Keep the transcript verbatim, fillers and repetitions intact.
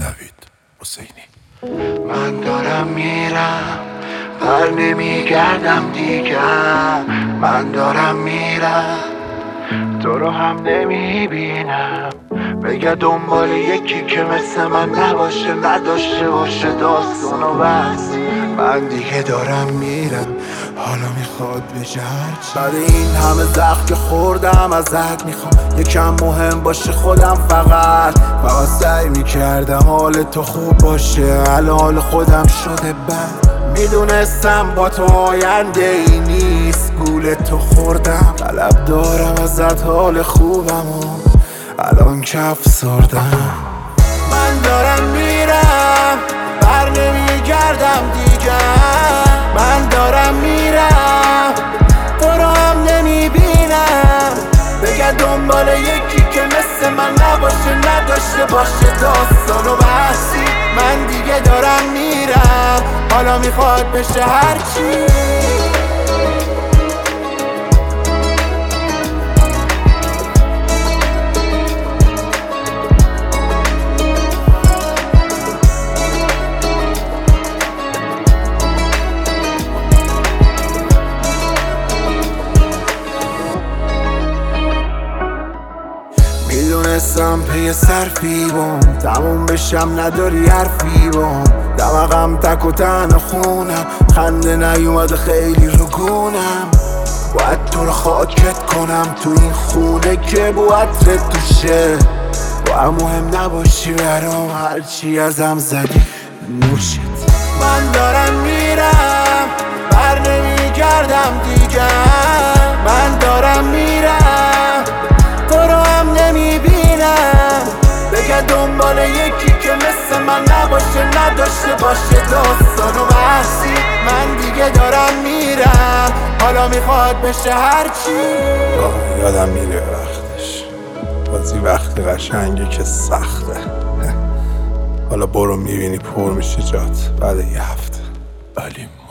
نوید حسینی. من دارم میرم بر نمیگردم دیگر، من دارم میرم تو رو هم نمیبینم. بگه دنبال یکی که مثل من نباشه، نداشته باشه داستان و بس. من دیگه دارم میرم، حالا میخواد بشه هرچی. بعد این همه زخم که خوردم ازت میخوام یکم مهم باشه خودم. فقط فقط سعی میکردم حال تو خوب باشه، الان حال خودم شده بد. میدونستم با تو آینده ای نیست، گول تو خوردم. طلب دارم ازت حال خوبم و الان که افسردم. من دارم میرم بر نمیگردم دیگر، من دارم میرم تو رو هم نمیبینم. بگه دنبال یکی که مثل من نباشه، نداشته باشه داستان و بحثی. من دیگه دارم میرم، حالا میخواد بشه هرچی. میدونستم پی صرفی بام تموم بشم، نداری حرفی بام. دماغم تک و تن خونم، خنده نیومده خیلی رو گونم. باید تو رو خاکت کنم تو این خونه که بو عطرت توشه. باید مهم نباشی برام، هرچی ازم زدی نوشت. من دارم میرم بر نمیگردم دیگر، من دارم میرم تو رو هم نمیبینم. بگه دنبال یکی که مثل من نباشه، نداشته باشه داستان و بحثی. من دیگه دارم میرم، حالا میخواد بشه هرچی. یادم میره وقتش، بازی وقت قشنگی که سخته. حالا برو میبینی پر میشه جات بعد یه هفته. علی